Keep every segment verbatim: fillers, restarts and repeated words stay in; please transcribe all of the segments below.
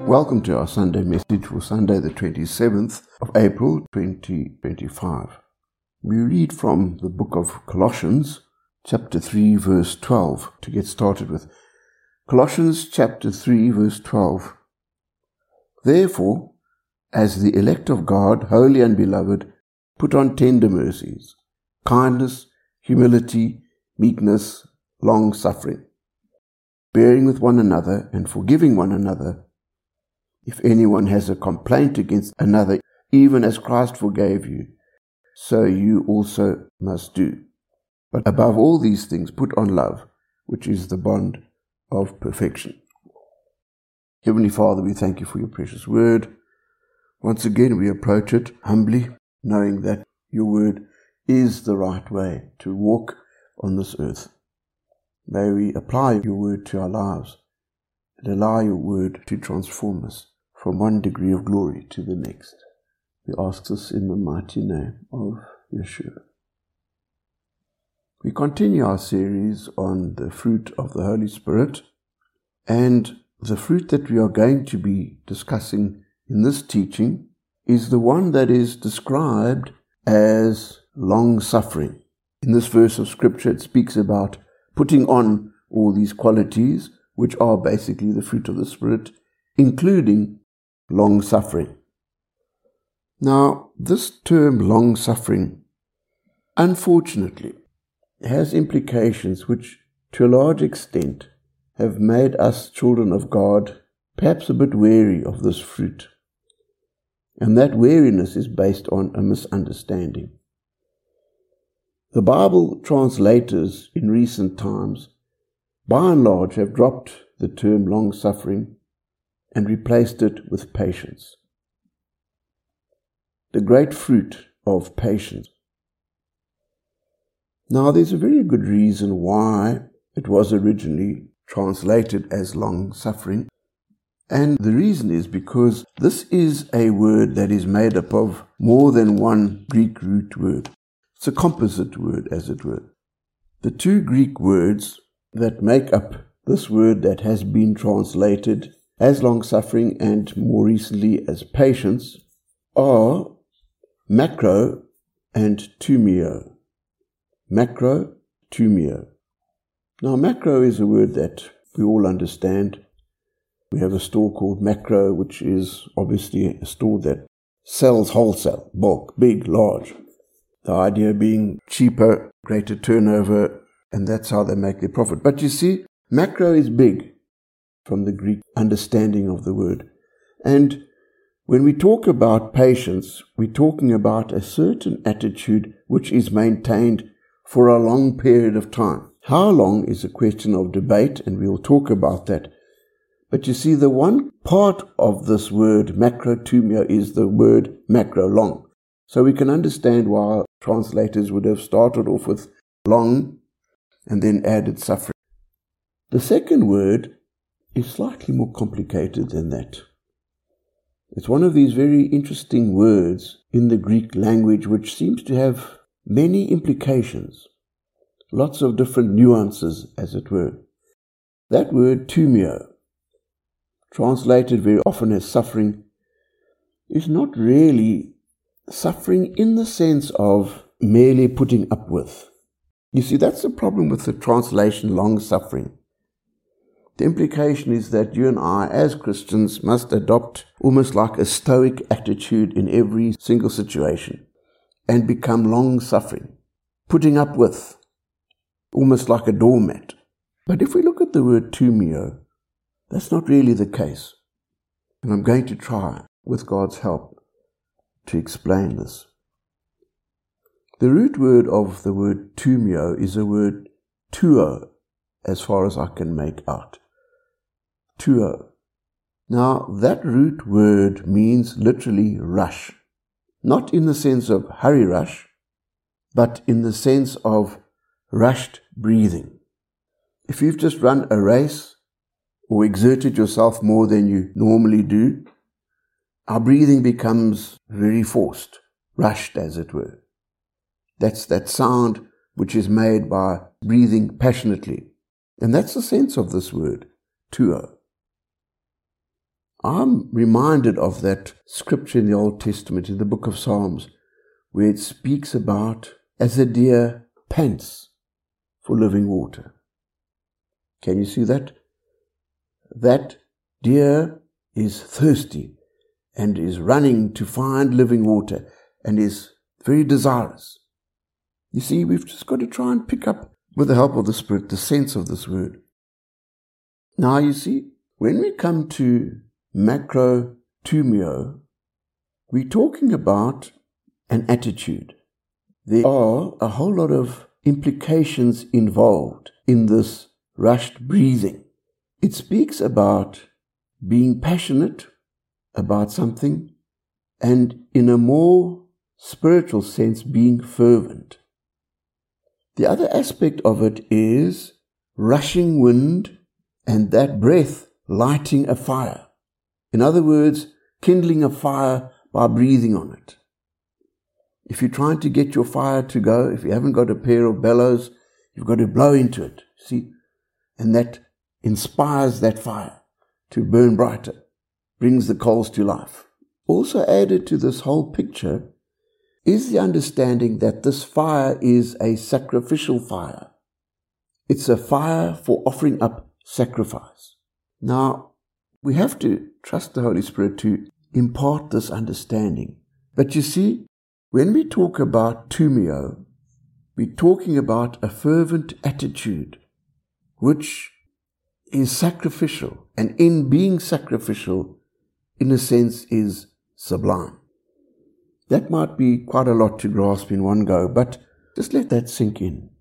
Welcome to our Sunday message for Sunday the twenty-seventh of April twenty twenty-five. We read from the book of Colossians, chapter three, verse twelve, to get started with. Colossians chapter three, verse twelve. Therefore, as the elect of God, holy and beloved, put on tender mercies, kindness, humility, meekness, long-suffering, bearing with one another and forgiving one another. If anyone has a complaint against another, even as Christ forgave you, so you also must do. But above all these things, put on love, which is the bond of perfection. Heavenly Father, we thank you for your precious word. Once again, we approach it humbly, knowing that your word is the right way to walk on this earth. May we apply your word to our lives and allow your word to transform us from one degree of glory to the next. We ask this in the mighty name of Yeshua. We continue our series on the fruit of the Holy Spirit, and the fruit that we are going to be discussing in this teaching is the one that is described as long-suffering. In this verse of Scripture, it speaks about putting on all these qualities, which are basically the fruit of the Spirit, including long-suffering. Now, this term long-suffering, unfortunately, has implications which, to a large extent, have made us children of God perhaps a bit wary of this fruit. And that wariness is based on a misunderstanding. The Bible translators in recent times, by and large, have dropped the term long-suffering and replaced it with patience. The great fruit of patience. Now, there's a very good reason why it was originally translated as long-suffering, and the reason is because this is a word that is made up of more than one Greek root word. It's a composite word, as it were. The two Greek words that make up this word that has been translated as long-suffering and more recently as patience are macro and tumio. Macro, tumio. Now, macro is a word that we all understand. We have a store called Macro, which is obviously a store that sells wholesale, bulk, big, large. The idea being cheaper, greater turnover, and that's how they make their profit. But you see, macro is big from the Greek understanding of the word. And when we talk about patience, we're talking about a certain attitude which is maintained for a long period of time. How long is a question of debate, and we'll talk about that. But you see, the one part of this word, macrotumia, is the word macro, long. So we can understand why translators would have started off with long and then added suffering. The second word is slightly more complicated than that. It's one of these very interesting words in the Greek language which seems to have many implications, lots of different nuances, as it were. That word, tumio, translated very often as suffering, is not really suffering in the sense of merely putting up with. You see, that's the problem with the translation long-suffering. The implication is that you and I, as Christians, must adopt almost like a stoic attitude in every single situation and become long-suffering, putting up with, almost like a doormat. But if we look at the word tumio, that's not really the case. And I'm going to try, with God's help, to explain this. The root word of the word tumio is a word tuo, as far as I can make out. Tuo. Now, that root word means literally rush. Not in the sense of hurry rush, but in the sense of rushed breathing. If you've just run a race or exerted yourself more than you normally do, our breathing becomes very forced, rushed as it were. That's that sound which is made by breathing passionately. And that's the sense of this word, tuo. I'm reminded of that scripture in the Old Testament, in the book of Psalms, where it speaks about as a deer pants for living water. Can you see that? That deer is thirsty and is running to find living water and is very desirous. You see, we've just got to try and pick up, with the help of the Spirit, the sense of this word. Now, you see, when we come to macrotumio, we're talking about an attitude. There are a whole lot of implications involved in this rushed breathing. It speaks about being passionate about something and, in a more spiritual sense, being fervent. The other aspect of it is rushing wind and that breath lighting a fire. In other words, kindling a fire by breathing on it. If you're trying to get your fire to go, if you haven't got a pair of bellows, you've got to blow into it, see? And that inspires that fire to burn brighter, brings the coals to life. Also added to this whole picture is the understanding that this fire is a sacrificial fire. It's a fire for offering up sacrifice. Now, we have to trust the Holy Spirit to impart this understanding. But you see, when we talk about tumio, we're talking about a fervent attitude, which is sacrificial, and in being sacrificial, in a sense, is sublime. That might be quite a lot to grasp in one go, but just let that sink in.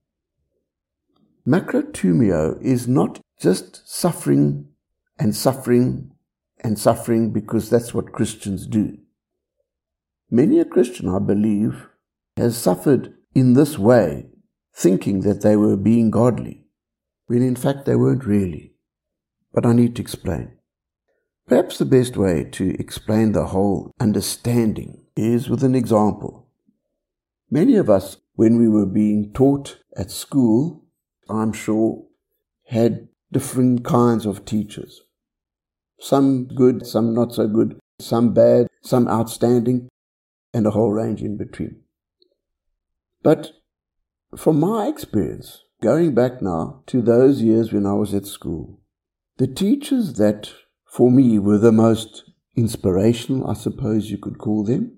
Macrotumio is not just suffering and suffering and suffering because that's what Christians do. Many a Christian, I believe, has suffered in this way, thinking that they were being godly, when in fact they weren't really. But I need to explain. Perhaps the best way to explain the whole understanding is with an example. Many of us, when we were being taught at school, I'm sure, had different kinds of teachers. Some good, some not so good, some bad, some outstanding, and a whole range in between. But from my experience, going back now to those years when I was at school, the teachers that for me were the most inspirational, I suppose you could call them,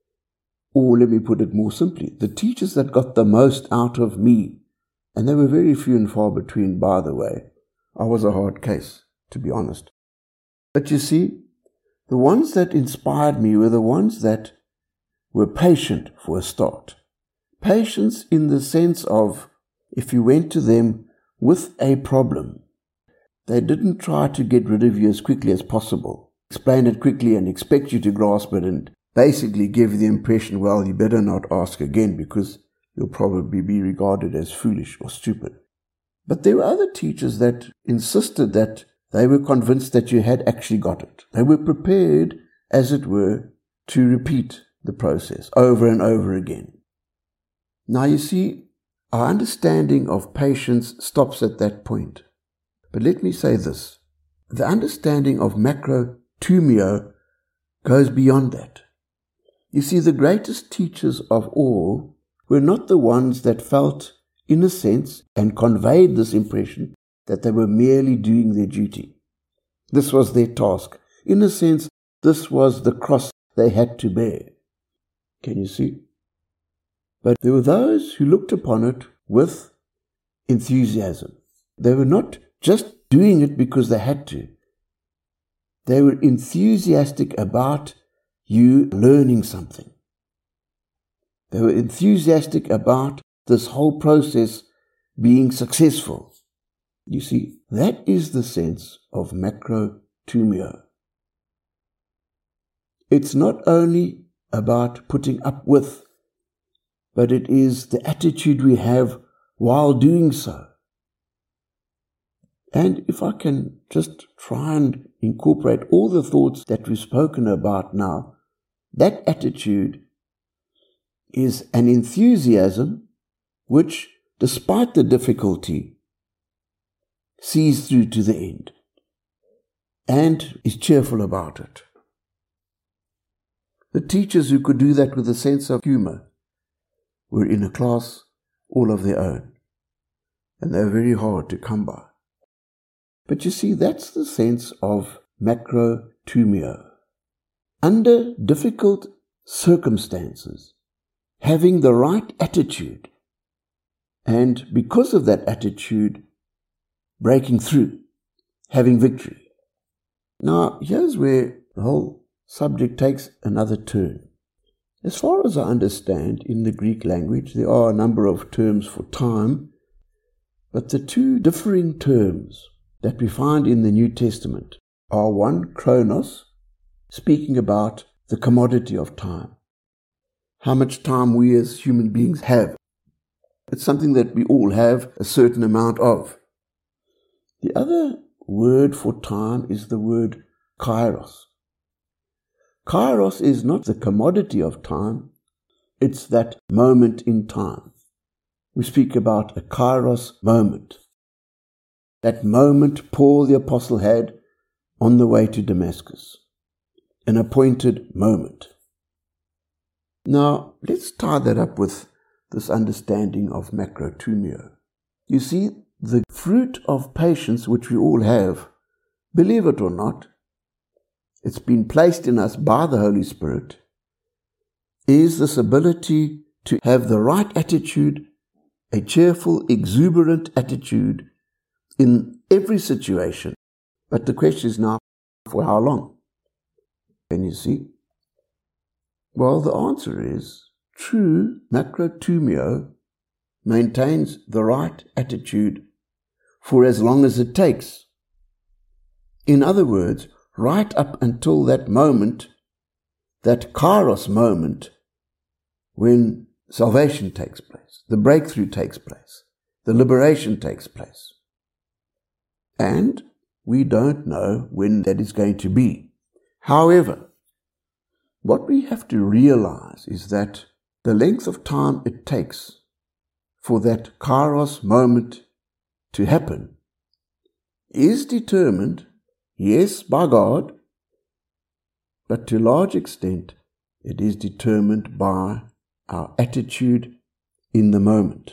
or let me put it more simply, the teachers that got the most out of me, and they were very few and far between, by the way. I was a hard case, to be honest. But you see, the ones that inspired me were the ones that were patient for a start. Patience in the sense of, if you went to them with a problem, they didn't try to get rid of you as quickly as possible, explain it quickly and expect you to grasp it and basically give the impression, well, you better not ask again because you'll probably be regarded as foolish or stupid. But there were other teachers that insisted that they were convinced that you had actually got it. They were prepared, as it were, to repeat the process over and over again. Now you see, our understanding of patience stops at that point. But let me say this. The understanding of macrotumio goes beyond that. You see, the greatest teachers of all were not the ones that felt, in a sense, and conveyed this impression that they were merely doing their duty. This was their task. In a sense, this was the cross they had to bear. Can you see? But there were those who looked upon it with enthusiasm. They were not just doing it because they had to. They were enthusiastic about you learning something. They were enthusiastic about this whole process being successful. You see, that is the sense of macrotumio. It's not only about putting up with, but it is the attitude we have while doing so. And if I can just try and incorporate all the thoughts that we've spoken about now, that attitude is an enthusiasm which, despite the difficulty, sees through to the end. and is cheerful about it. The teachers who could do that with a sense of humor were in a class all of their own, and they were very hard to come by. But you see, that's the sense of macrotumio. Under difficult circumstances, having the right attitude, and because of that attitude, breaking through, having victory. Now, here's where the whole subject takes another turn. As far as I understand, in the Greek language, there are a number of terms for time, but the two differing terms that we find in the New Testament are one, chronos, speaking about the commodity of time, how much time we as human beings have. It's something that we all have a certain amount of. The other word for time is the word kairos. Kairos is not the commodity of time, it's that moment in time. We speak about a kairos moment. That moment Paul the Apostle had on the way to Damascus. An appointed moment. Now, let's tie that up with this understanding of macrotumio. You see, the fruit of patience which we all have, believe it or not, it's been placed in us by the Holy Spirit, is this ability to have the right attitude, a cheerful, exuberant attitude in every situation. But the question is now, for how long? Can you see? Well, the answer is, true macrotumio maintains the right attitude for as long as it takes. In other words, right up until that moment, that kairos moment, when salvation takes place, the breakthrough takes place, the liberation takes place. And we don't know when that is going to be. However, what we have to realize is that the length of time it takes for that kairos moment to happen is determined, yes, by God, but to a large extent it is determined by our attitude in the moment.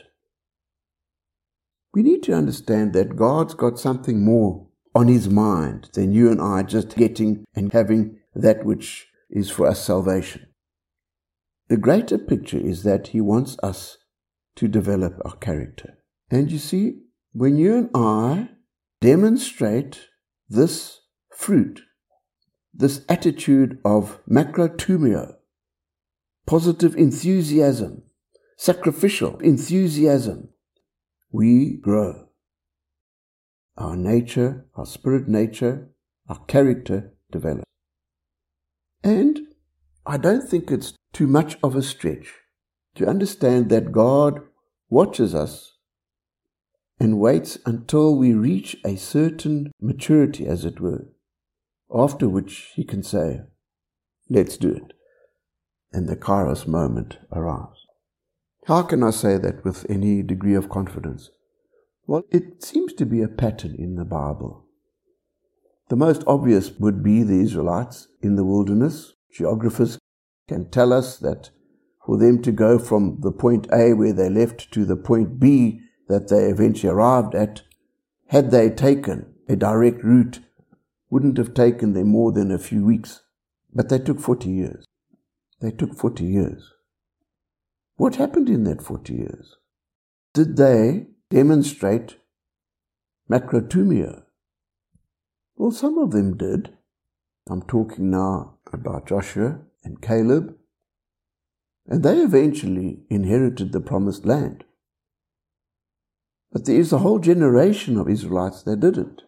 We need to understand that God's got something more on His mind than you and I just getting and having that which is for us salvation. The greater picture is that He wants us to develop our character. And you see, when you and I demonstrate this fruit, this attitude of macrotumio, positive enthusiasm, sacrificial enthusiasm, we grow. Our nature, our spirit nature, our character develops. And I don't think it's too much of a stretch to understand that God watches us and waits until we reach a certain maturity, as it were, after which He can say, let's do it. And the kairos moment arrives. How can I say that with any degree of confidence? Well, it seems to be a pattern in the Bible. The most obvious would be the Israelites in the wilderness. Geographers can tell us that for them to go from the point A where they left to the point B that they eventually arrived at, had they taken a direct route, wouldn't have taken them more than a few weeks. But they took forty years. They took forty years. What happened in that forty years? Did they demonstrate macrotumio? Well, some of them did. I'm talking now about Joshua and Caleb. And they eventually inherited the promised land. But there is a whole generation of Israelites that didn't.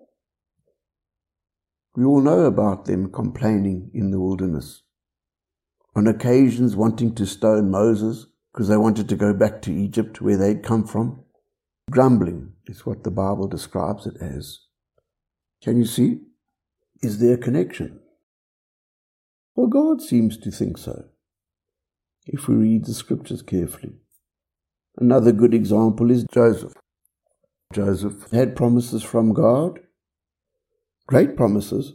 We all know about them complaining in the wilderness. On occasions wanting to stone Moses because they wanted to go back to Egypt where they'd come from. Grumbling is what the Bible describes it as. Can you see? Is there a connection? Well, God seems to think so, if we read the scriptures carefully. Another good example is Joseph. Joseph had promises from God, great promises,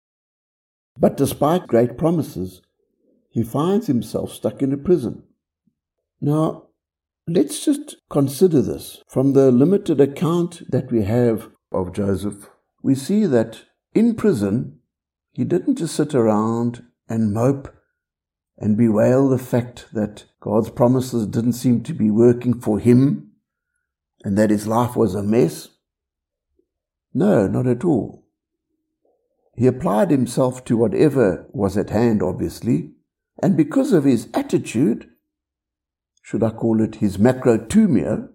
but despite great promises, he finds himself stuck in a prison. Now, let's just consider this. From the limited account that we have of Joseph, we see that in prison, he didn't just sit around and mope and bewail the fact that God's promises didn't seem to be working for him and that his life was a mess. No, not at all. He applied himself to whatever was at hand, obviously, and because of his attitude, should I call it his macrotumia,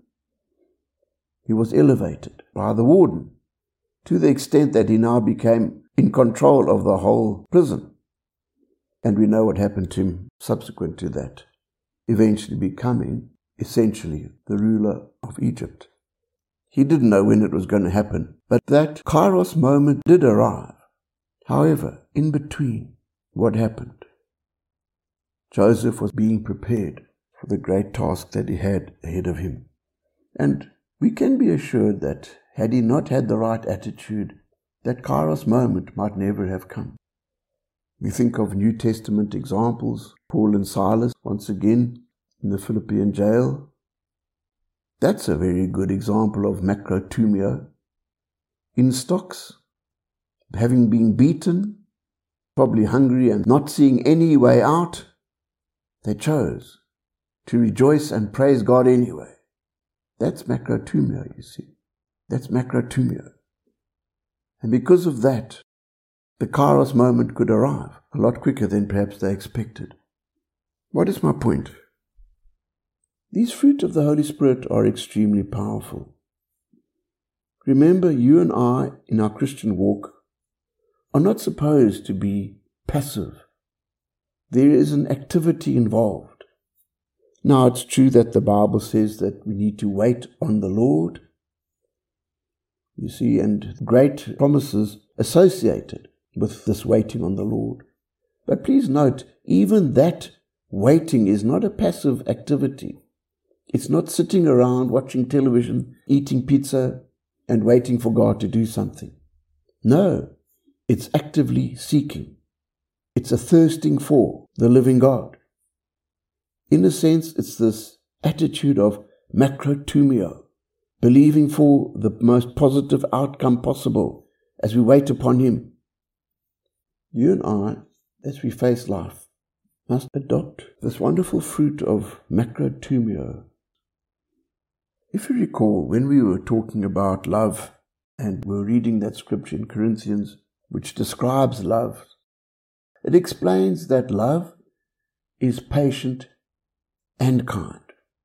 he was elevated by the warden to the extent that he now became in control of the whole prison. And we know what happened to him subsequent to that, eventually becoming essentially the ruler of Egypt. He didn't know when it was going to happen, but that Kairos moment did arrive. However, in between, what happened? Joseph was being prepared for the great task that he had ahead of him. And we can be assured that had he not had the right attitude, that Kairos moment might never have come. We think of New Testament examples, Paul and Silas, once again, in the Philippian jail. That's a very good example of macrotumia. In stocks, having been beaten, probably hungry and not seeing any way out, they chose to rejoice and praise God anyway. That's macrotumia, you see. That's macrotumia. And because of that, the Kairos moment could arrive a lot quicker than perhaps they expected. What is my point? These fruit of the Holy Spirit are extremely powerful. Remember, you and I, in our Christian walk, are not supposed to be passive. There is an activity involved. Now, it's true that the Bible says that we need to wait on the Lord. You see, and great promises associated with this waiting on the Lord. But please note, even that waiting is not a passive activity. It's not sitting around watching television, eating pizza, and waiting for God to do something. No, it's actively seeking. It's a thirsting for the living God. In a sense, it's this attitude of macrotumia, believing for the most positive outcome possible as we wait upon Him. You and I, as we face life, must adopt this wonderful fruit of macrotumia. If you recall, when we were talking about love and we're reading that scripture in Corinthians which describes love, it explains that love is patient and kind.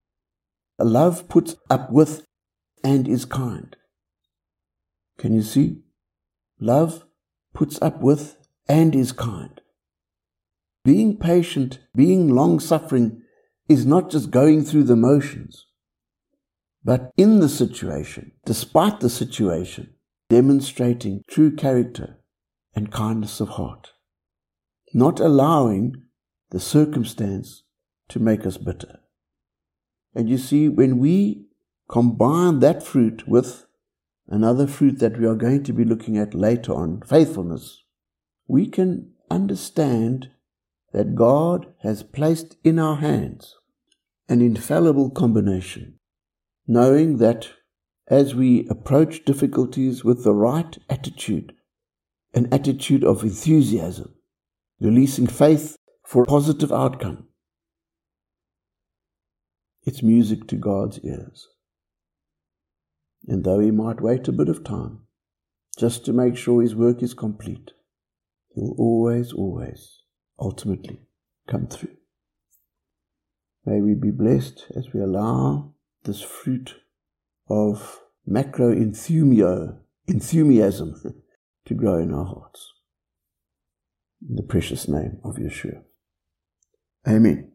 Love puts up with and is kind. Can you see? Love puts up with and is kind. Being patient, being long-suffering is not just going through the motions, but in the situation, despite the situation, demonstrating true character and kindness of heart, not allowing the circumstance to make us bitter. And you see, when we combine that fruit with another fruit that we are going to be looking at later on, faithfulness, we can understand that God has placed in our hands an infallible combination, knowing that as we approach difficulties with the right attitude, an attitude of enthusiasm, releasing faith for a positive outcome, it's music to God's ears. And though He might wait a bit of time, just to make sure His work is complete, He will always, always, ultimately come through. May we be blessed as we allow this fruit of macro-enthumio, enthusiasm to grow in our hearts. In the precious name of Yeshua. Amen.